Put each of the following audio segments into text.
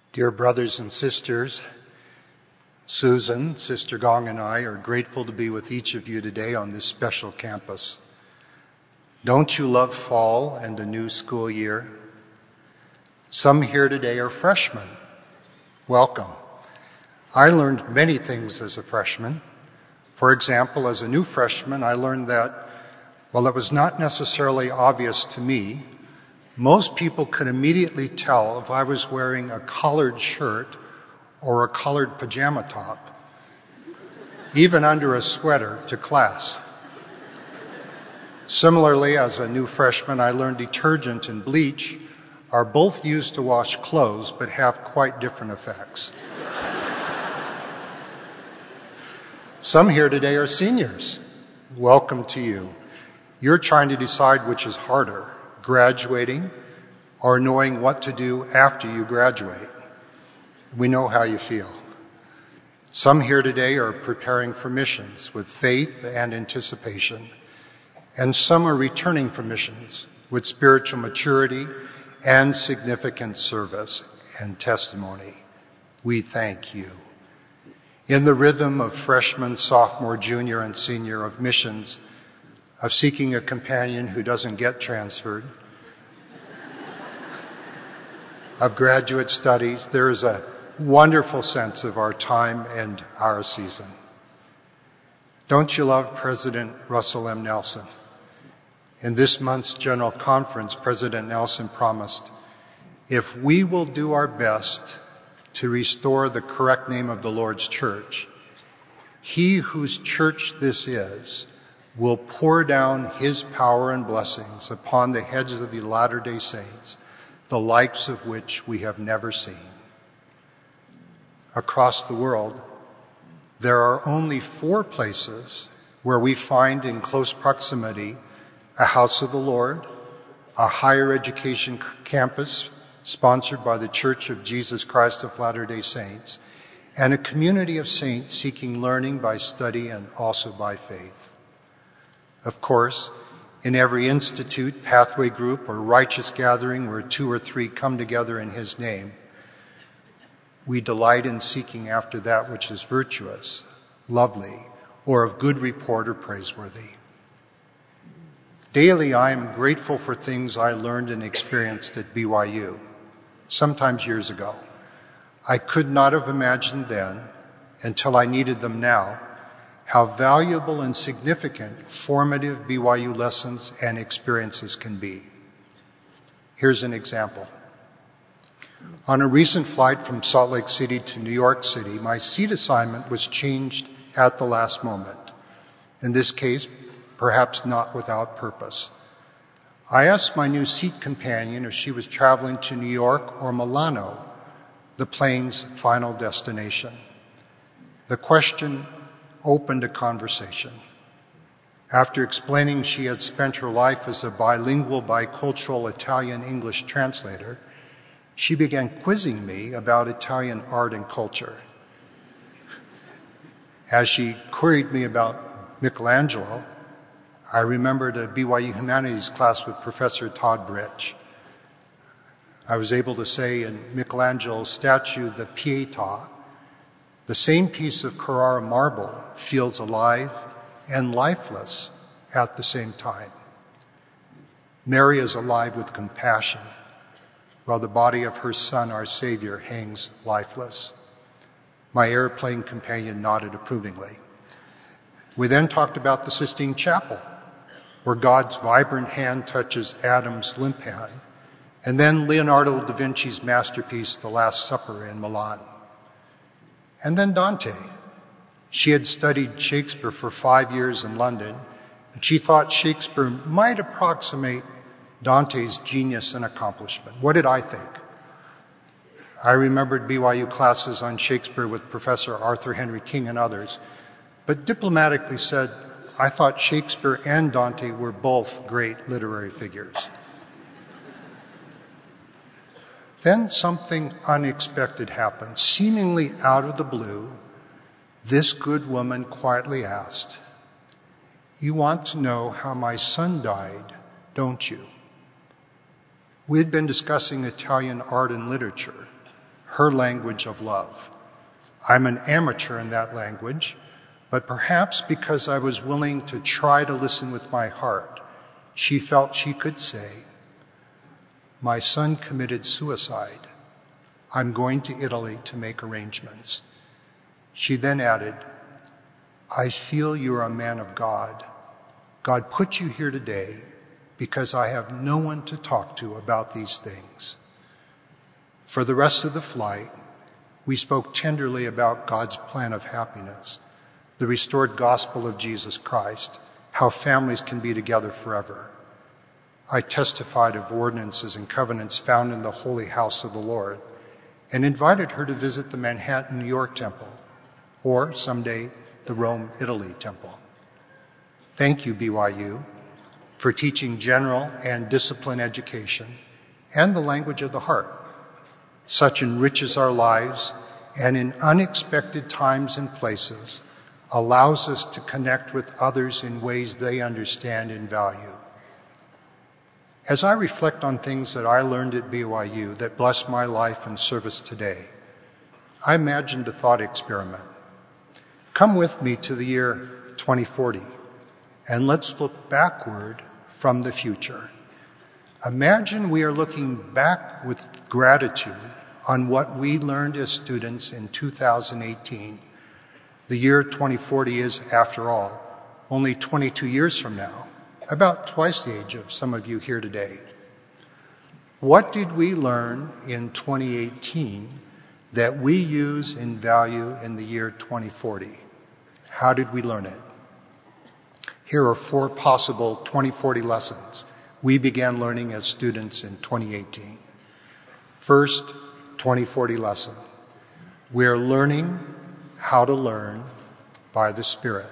Dear brothers and sisters, Susan, Sister Gong, and I are grateful to be with each of you today on this special campus. Don't you love fall and a new school year? Some here today are freshmen. Welcome. I learned many things as a freshman. For example, as a new freshman, I learned that while it was not necessarily obvious to me, most people could immediately tell if I was wearing a collared shirt or a collared pajama top, even under a sweater, to class. Similarly, as a new freshman, I learned detergent and bleach are both used to wash clothes but have quite different effects. Some here today are seniors. Welcome to you. You're trying to decide which is harder, graduating or knowing what to do after you graduate. We know how you feel. Some here today are preparing for missions with faith and anticipation, and some are returning from missions with spiritual maturity and significant service and testimony. We thank you. In the rhythm of freshman, sophomore, junior, and senior, of missions, of seeking a companion who doesn't get transferred, of graduate studies, there is a wonderful sense of our time and our season. Don't you love President Russell M. Nelson? In this month's General Conference, President Nelson promised, if we will do our best to restore the correct name of the Lord's church, he whose church this is will pour down his power and blessings upon the heads of the Latter-day Saints, the likes of which we have never seen. Across the world, there are only 4 places where we find in close proximity a house of the Lord, a higher education campus sponsored by the Church of Jesus Christ of Latter-day Saints, and a community of saints seeking learning by study and also by faith. Of course, in every institute, pathway group, or righteous gathering where 2 or 3 come together in his name, we delight in seeking after that which is virtuous, lovely, or of good report or praiseworthy. Daily, I am grateful for things I learned and experienced at BYU, sometimes years ago. I could not have imagined then, until I needed them now, how valuable and significant formative BYU lessons and experiences can be. Here's an example. On a recent flight from Salt Lake City to New York City, my seat assignment was changed at the last moment. In this case, perhaps not without purpose. I asked my new seat companion if she was traveling to New York or Milano, the plane's final destination. The question opened a conversation. After explaining she had spent her life as a bilingual, bicultural Italian-English translator, she began quizzing me about Italian art and culture. As she queried me about Michelangelo, I remembered a BYU Humanities class with Professor Todd Bridge. I was able to say in Michelangelo's statue, the Pietà, the same piece of Carrara marble feels alive and lifeless at the same time. Mary is alive with compassion, while the body of her son, our Savior, hangs lifeless. My airplane companion nodded approvingly. We then talked about the Sistine Chapel, where God's vibrant hand touches Adam's limp hand, and then Leonardo da Vinci's masterpiece, The Last Supper, in Milan. And then Dante. She had studied Shakespeare for 5 years in London, and she thought Shakespeare might approximate Dante's genius and accomplishment. What did I think? I remembered BYU classes on Shakespeare with Professor Arthur Henry King and others, but diplomatically said, I thought Shakespeare and Dante were both great literary figures. Then something unexpected happened. Seemingly out of the blue, this good woman quietly asked, "You want to know how my son died, don't you?" We had been discussing Italian art and literature. her language of love. I'm an amateur in that language, but perhaps because I was willing to try to listen with my heart, she felt she could say, "My son committed suicide. I'm going to Italy to make arrangements." She then added, "I feel you're a man of God. God put you here today because I have no one to talk to about these things." For the rest of the flight, we spoke tenderly about God's plan of happiness, the restored gospel of Jesus Christ, how families can be together forever. I testified of ordinances and covenants found in the holy house of the Lord and invited her to visit the Manhattan, New York temple, or someday the Rome, Italy temple. Thank you, BYU, for teaching general and discipline education and the language of the heart. Such enriches our lives and in unexpected times and places allows us to connect with others in ways they understand and value. As I reflect on things that I learned at BYU that bless my life and service today, I imagined a thought experiment. Come with me to the year 2040, and let's look backward from the future. Imagine we are looking back with gratitude on what we learned as students in 2018. The year 2040 is, after all, only 22 years from now, about twice the age of some of you here today. What did we learn in 2018 that we use and value in the year 2040? How did we learn it? Here are 4 possible 2040 lessons we began learning as students in 2018. First, 2040 lesson. We're learning how to learn by the Spirit.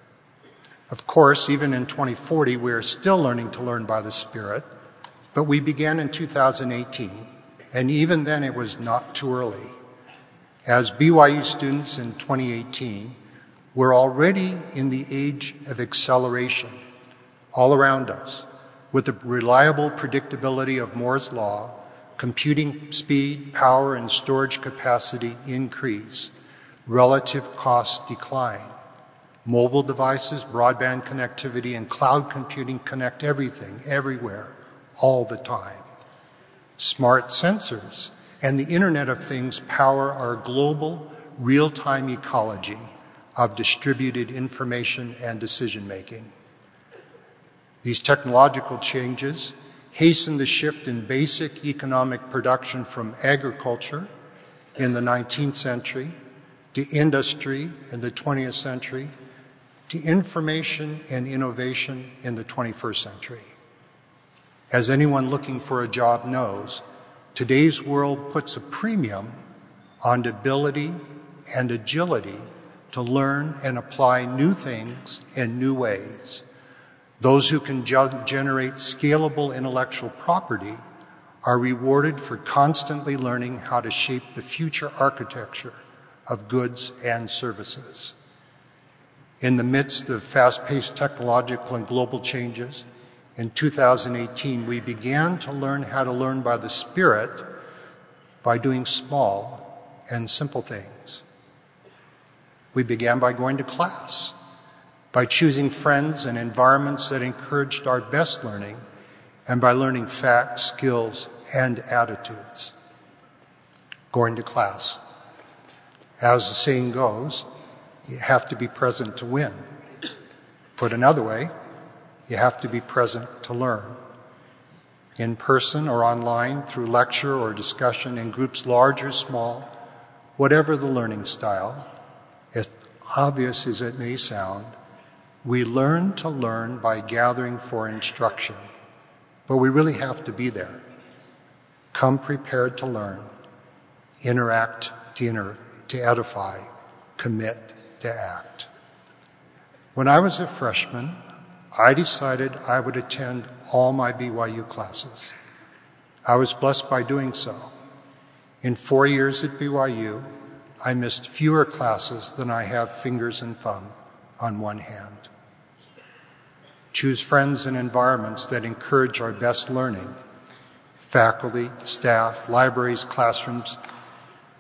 Of course, even in 2040, we're still learning to learn by the Spirit, but we began in 2018, and even then it was not too early. As BYU students in 2018, we're already in the age of acceleration all around us, with the reliable predictability of Moore's Law. Computing speed, power, and storage capacity increase. Relative costs decline. Mobile devices, broadband connectivity, and cloud computing connect everything, everywhere, all the time. Smart sensors and the Internet of Things power our global, real-time ecology of distributed information and decision-making. These technological changes hasten the shift in basic economic production from agriculture in the 19th century to industry in the 20th century to information and innovation in the 21st century. As anyone looking for a job knows, today's world puts a premium on ability and agility to learn and apply new things in new ways. Those who can generate scalable intellectual property are rewarded for constantly learning how to shape the future architecture of goods and services. In the midst of fast-paced technological and global changes, in 2018, we began to learn how to learn by the Spirit by doing small and simple things. We began by going to class, by choosing friends and environments that encouraged our best learning, and by learning facts, skills, and attitudes. Going to class. As the saying goes, you have to be present to win. Put another way, you have to be present to learn. In person or online, through lecture or discussion in groups large or small, whatever the learning style, as obvious as it may sound, we learn to learn by gathering for instruction, but we really have to be there. Come prepared to learn, interact to edify, commit to act. When I was a freshman, I decided I would attend all my BYU classes. I was blessed by doing so. In 4 years at BYU, I missed fewer classes than I have fingers and thumb on one hand. Choose friends and environments that encourage our best learning. Faculty, staff, libraries, classrooms,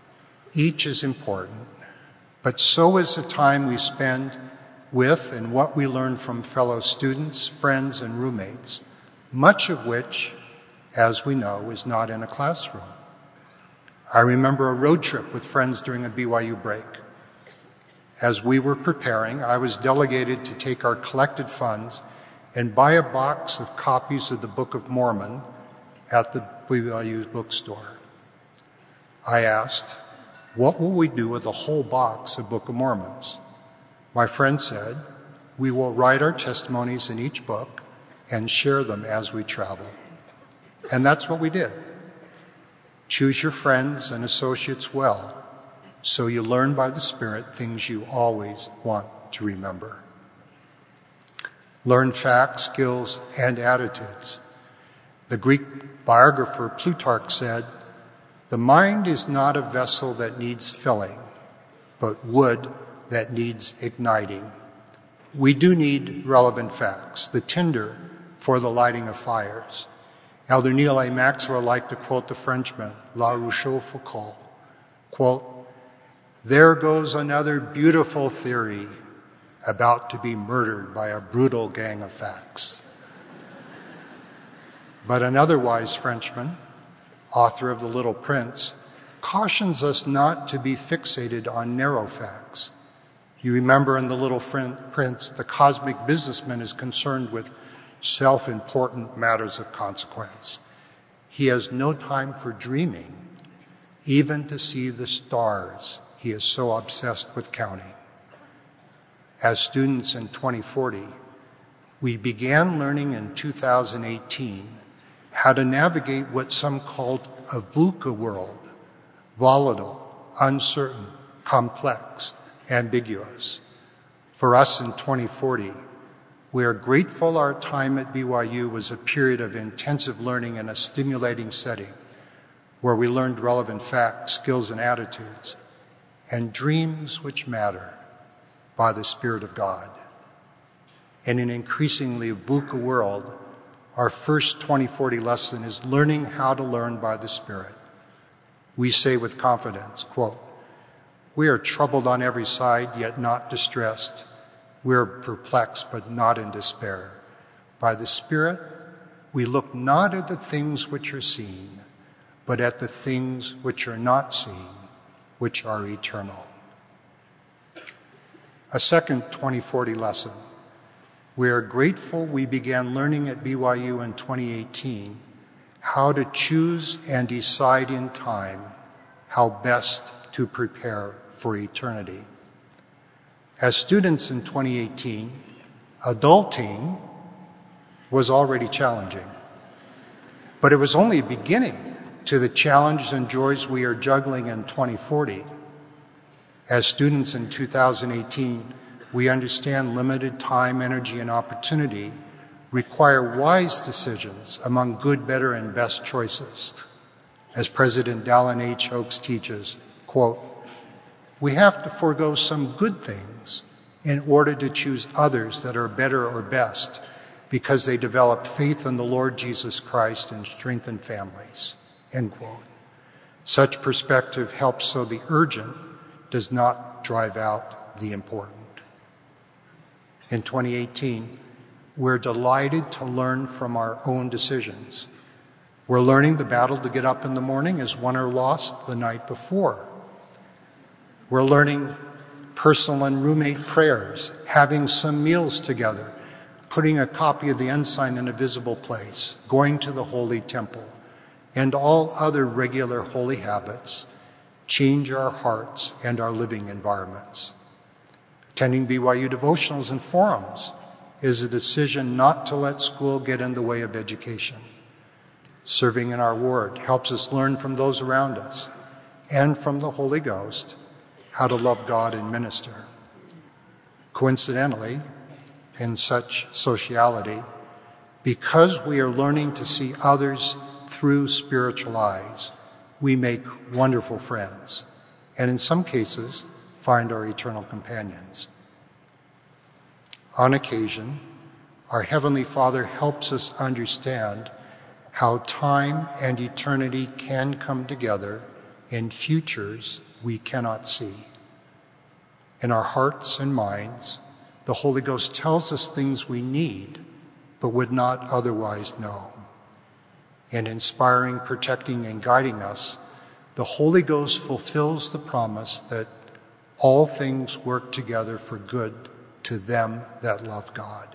Each is important, but so is the time we spend with and what we learn from fellow students, friends, and roommates, much of which, as we know, is not in a classroom. I remember a road trip with friends during a BYU break. As we were preparing, I was delegated to take our collected funds and buy a box of copies of the Book of Mormon at the BYU bookstore. I asked, "What will we do with a whole box of Book of Mormons?" My friend said, "We will write our testimonies in each book and share them as we travel." And that's what we did. Choose your friends and associates well, so you learn by the Spirit things you always want to remember. Learn facts, skills, and attitudes. The Greek biographer Plutarch said, "The mind is not a vessel that needs filling, but wood that needs igniting." We do need relevant facts, the tinder for the lighting of fires. Elder Neil A. Maxwell liked to quote the Frenchman, La Rochefoucauld, quote, "There goes another beautiful theory about to be murdered by a brutal gang of facts." But another wise Frenchman, author of The Little Prince, cautions us not to be fixated on narrow facts. You remember in The Little Prince, the cosmic businessman is concerned with self-important matters of consequence. He has no time for dreaming, even to see the stars. He is so obsessed with counting. As students in 2040, we began learning in 2018 how to navigate what some called a VUCA world, volatile, uncertain, complex, ambiguous. For us in 2040, we are grateful our time at BYU was a period of intensive learning in a stimulating setting where we learned relevant facts, skills, and attitudes, and dreams which matter by the Spirit of God. In an increasingly VUCA world, our first 2040 lesson is learning how to learn by the Spirit. We say with confidence, quote, "We are troubled on every side, yet not distressed. We are perplexed, but not in despair. By the Spirit, we look not at the things which are seen, but at the things which are not seen, which are eternal." A second 2040 lesson. We are grateful we began learning at BYU in 2018 how to choose and decide in time how best to prepare for eternity. As students in 2018, adulting was already challenging, but it was only beginning to the challenges and joys we are juggling in 2040. As students in 2018, we understand limited time, energy, and opportunity require wise decisions among good, better, and best choices. As President Dallin H. Oaks teaches, quote, "We have to forego some good things in order to choose others that are better or best because they develop faith in the Lord Jesus Christ and strengthen families," end quote. Such perspective helps so the urgent does not drive out the important. In 2018, we're delighted to learn from our own decisions. We're learning the battle to get up in the morning is won or lost the night before. We're learning personal and roommate prayers, having some meals together, putting a copy of the ensign in a visible place, going to the Holy Temple, and all other regular holy habits change our hearts and our living environments. Attending BYU devotionals and forums is a decision not to let school get in the way of education. Serving in our ward helps us learn from those around us and from the Holy Ghost how to love God and minister. Coincidentally, in such sociality, because we are learning to see others through spiritual eyes, we make wonderful friends, and in some cases, find our eternal companions. On occasion, our Heavenly Father helps us understand how time and eternity can come together in futures we cannot see. In our hearts and minds, the Holy Ghost tells us things we need but would not otherwise know. In inspiring, protecting, and guiding us, the Holy Ghost fulfills the promise that all things work together for good to them that love God.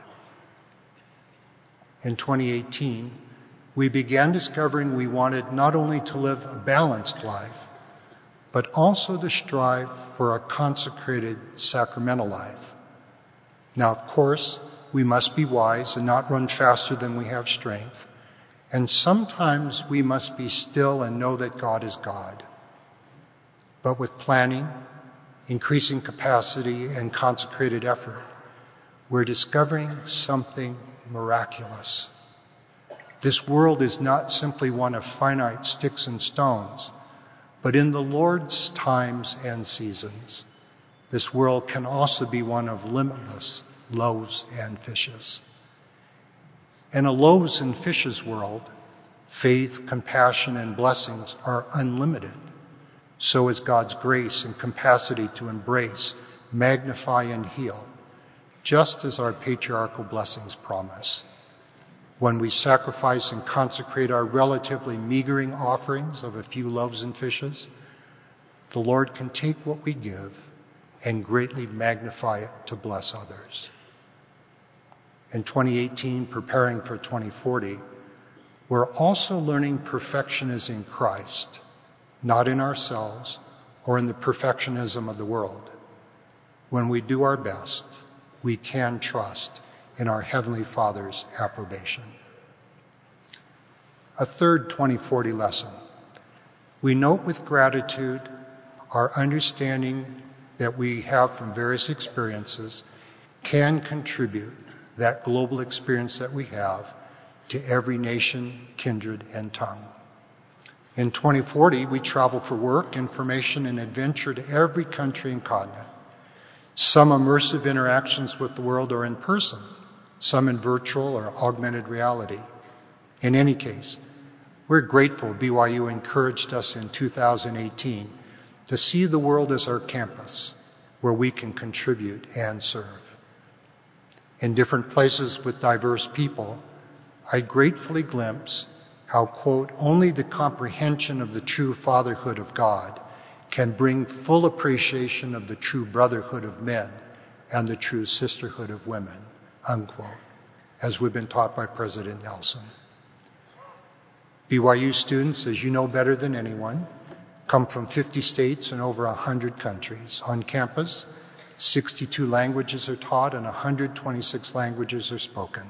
In 2018, we began discovering we wanted not only to live a balanced life, but also to strive for a consecrated sacramental life. Now, of course, we must be wise and not run faster than we have strength, and sometimes we must be still and know that God is God. But with planning, increasing capacity, and consecrated effort, we're discovering something miraculous. This world is not simply one of finite sticks and stones, but in the Lord's times and seasons, this world can also be one of limitless loaves and fishes. In a loaves and fishes world, faith, compassion, and blessings are unlimited. So is God's grace and capacity to embrace, magnify, and heal, just as our patriarchal blessings promise. When we sacrifice and consecrate our relatively meagering offerings of a few loaves and fishes, the Lord can take what we give and greatly magnify it to bless others. In 2018, preparing for 2040, we're also learning perfection is in Christ, not in ourselves or in the perfectionism of the world. When we do our best, we can trust in our Heavenly Father's approbation. A third 2040 lesson. We note with gratitude our understanding that we have from various experiences can contribute that global experience that we have to every nation, kindred, and tongue. In 2040, we travel for work, information, and adventure to every country and continent. Some immersive interactions with the world are in person, some in virtual or augmented reality. In any case, we're grateful BYU encouraged us in 2018 to see the world as our campus, where we can contribute and serve. In different places with diverse people, I gratefully glimpse how, quote, only the comprehension of the true fatherhood of God can bring full appreciation of the true brotherhood of men and the true sisterhood of women, unquote, as we've been taught by President Nelson. BYU students, as you know better than anyone, come from 50 states and over 100 countries. On campus, 62 languages are taught and 126 languages are spoken.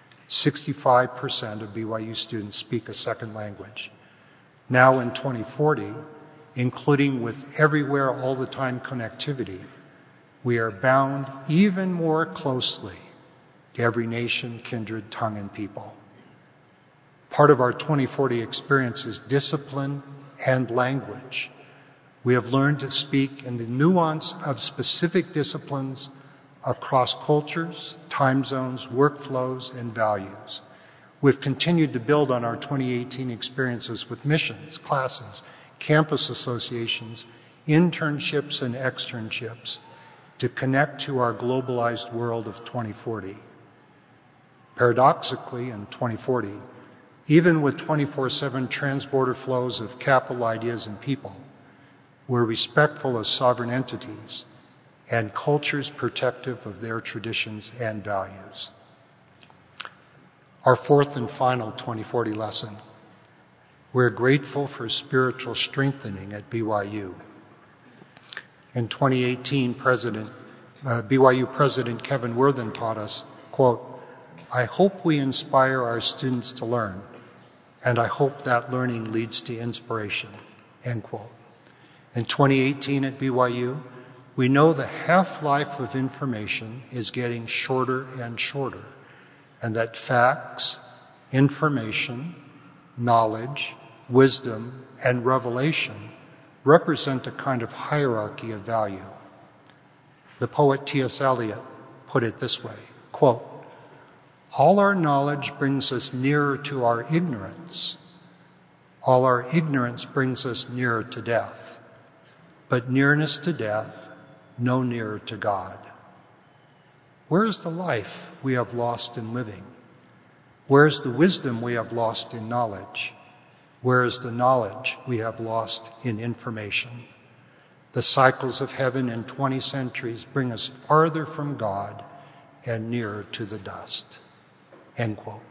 65% of BYU students speak a second language. Now in 2040, including with everywhere all the time connectivity, we are bound even more closely to every nation, kindred, tongue, and people. Part of our 2040 experience is discipline and language. We have learned to speak in the nuance of specific disciplines across cultures, time zones, workflows, and values. We've continued to build on our 2018 experiences with missions, classes, campus associations, internships, and externships to connect to our globalized world of 2040. Paradoxically, in 2040, even with 24/7 transborder flows of capital ideas and people, we're respectful of sovereign entities and cultures protective of their traditions and values. Our fourth and final 2040 lesson. We're grateful for spiritual strengthening at BYU. In 2018, BYU President Kevin Worthen taught us, quote, I hope we inspire our students to learn, and I hope that learning leads to inspiration, end quote. In 2018 at BYU, we know the half-life of information is getting shorter and shorter, and that facts, information, knowledge, wisdom, and revelation represent a kind of hierarchy of value. The poet T.S. Eliot put it this way, quote, all our knowledge brings us nearer to our ignorance. All our ignorance brings us nearer to death. but nearness to death, no nearer to God. Where is the life we have lost in living? Where is the wisdom we have lost in knowledge? Where is the knowledge we have lost in information? The cycles of heaven in 20 centuries bring us farther from God and nearer to the dust." End quote.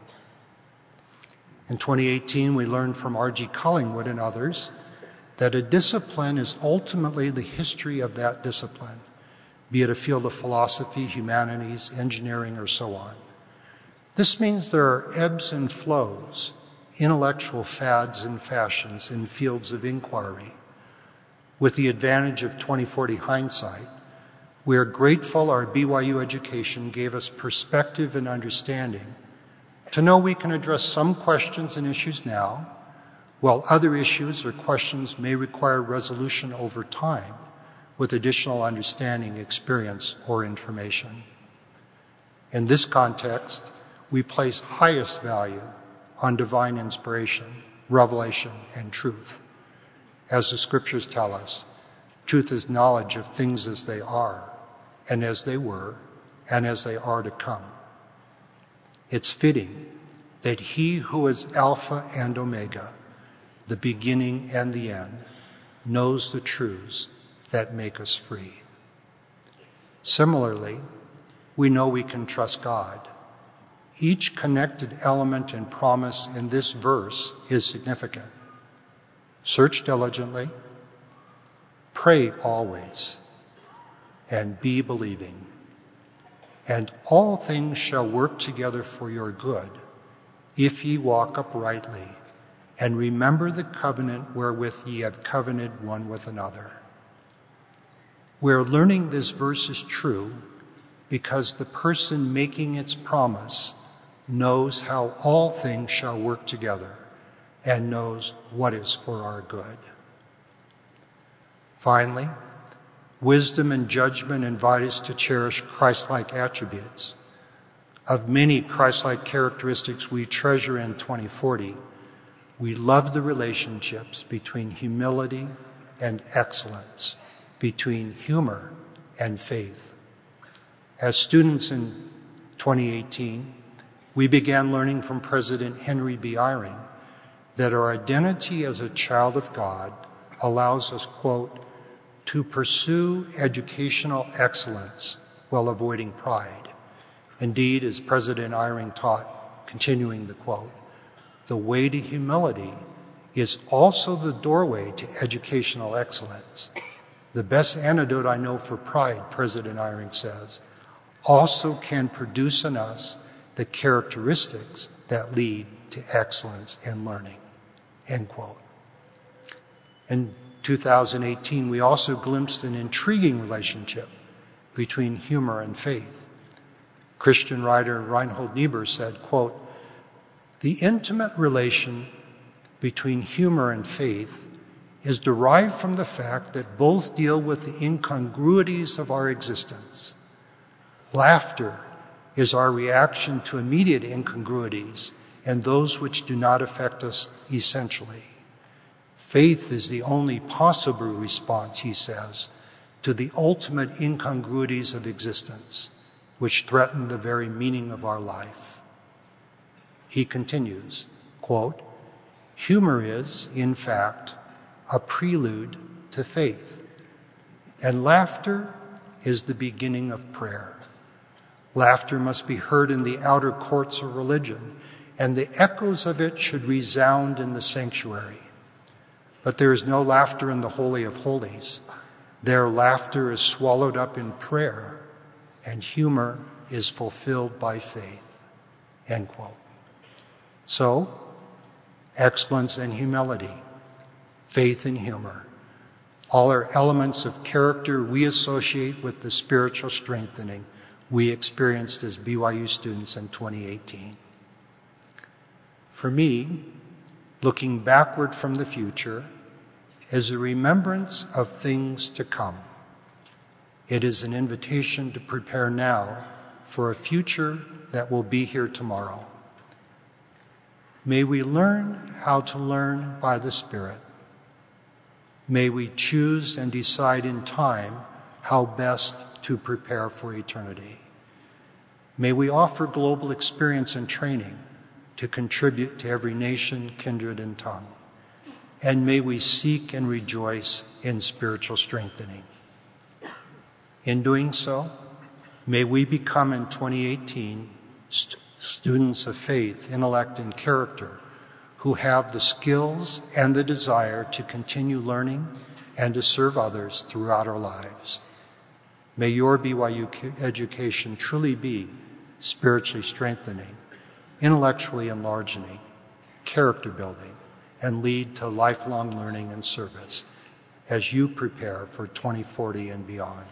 In 2018, we learned from R.G. Collingwood and others that a discipline is ultimately the history of that discipline, be it a field of philosophy, humanities, engineering, or so on. This means there are ebbs and flows, intellectual fads and fashions in fields of inquiry. With the advantage of 20/40 hindsight, we are grateful our BYU education gave us perspective and understanding to know we can address some questions and issues now, while other issues or questions may require resolution over time with additional understanding, experience, or information. In this context, we place highest value on divine inspiration, revelation, and truth. As the scriptures tell us, truth is knowledge of things as they are, and as they were, and as they are to come. It's fitting that he who is Alpha and Omega, the beginning and the end, knows the truths that make us free. Similarly, we know we can trust God. Each connected element and promise in this verse is significant. Search diligently, pray always, and be believing. And all things shall work together for your good, if ye walk uprightly, and remember the covenant wherewith ye have covenanted one with another. We're learning this verse is true because the person making its promise knows how all things shall work together and knows what is for our good. Finally, wisdom and judgment invite us to cherish Christ-like attributes. Of many Christ-like characteristics we treasure in 2040, we love the relationships between humility and excellence, between humor and faith. As students in 2018, we began learning from President Henry B. Eyring that our identity as a child of God allows us, quote, to pursue educational excellence while avoiding pride. Indeed, as President Eyring taught, continuing the quote, the way to humility is also the doorway to educational excellence. The best antidote I know for pride, President Eyring says, also can produce in us the characteristics that lead to excellence in learning, end quote. In 2018, we also glimpsed an intriguing relationship between humor and faith. Christian writer Reinhold Niebuhr said, quote, the intimate relation between humor and faith is derived from the fact that both deal with the incongruities of our existence. Laughter is our reaction to immediate incongruities and those which do not affect us essentially. Faith is the only possible response, he says, to the ultimate incongruities of existence, which threaten the very meaning of our life. He continues, quote, humor is, in fact, a prelude to faith, and laughter is the beginning of prayer. Laughter must be heard in the outer courts of religion, and the echoes of it should resound in the sanctuary. But there is no laughter in the Holy of Holies. There laughter is swallowed up in prayer, and humor is fulfilled by faith, end quote. So, excellence and humility, faith and humor, all are elements of character we associate with the spiritual strengthening we experienced as BYU students in 2018. For me, looking backward from the future is a remembrance of things to come. It is an invitation to prepare now for a future that will be here tomorrow. May we learn how to learn by the Spirit. may we choose and decide in time how best to prepare for eternity. May we offer global experience and training to contribute to every nation, kindred, and tongue. And may we seek and rejoice in spiritual strengthening. In doing so, may we become in 2018 students of faith, intellect, and character who have the skills and the desire to continue learning and to serve others throughout our lives. May your BYU education truly be spiritually strengthening, intellectually enlarging, character building, and lead to lifelong learning and service as you prepare for 2040 and beyond.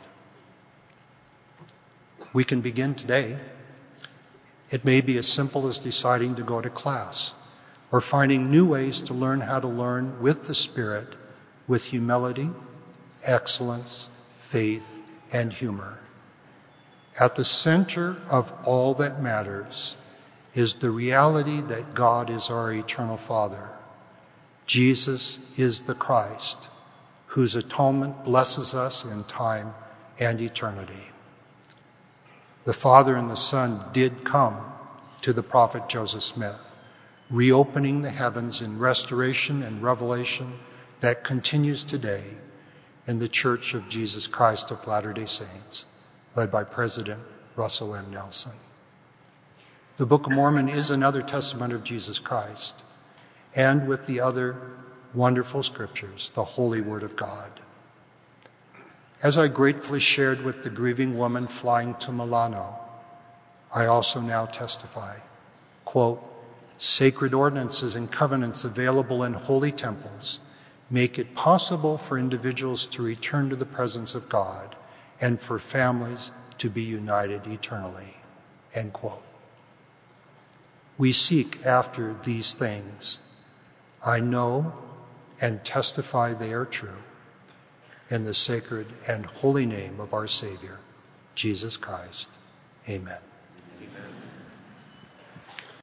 We can begin today. It may be as simple as deciding to go to class or finding new ways to learn how to learn with the Spirit, with humility, excellence, faith, and humor. At the center of all that matters is the reality that God is our eternal Father. Jesus is the Christ, whose atonement blesses us in time and eternity. The Father and the Son did come to the prophet Joseph Smith, reopening the heavens in restoration and revelation that continues today in the Church of Jesus Christ of Latter-day Saints, led by President Russell M. Nelson. The Book of Mormon is another testament of Jesus Christ, and with the other wonderful scriptures, the Holy Word of God. As I gratefully shared with the grieving woman flying to Milano, I also now testify, quote, sacred ordinances and covenants available in holy temples make it possible for individuals to return to the presence of God and for families to be united eternally, end quote. We seek after these things. I know and testify they are true. In the sacred and holy name of our Savior, Jesus Christ. Amen.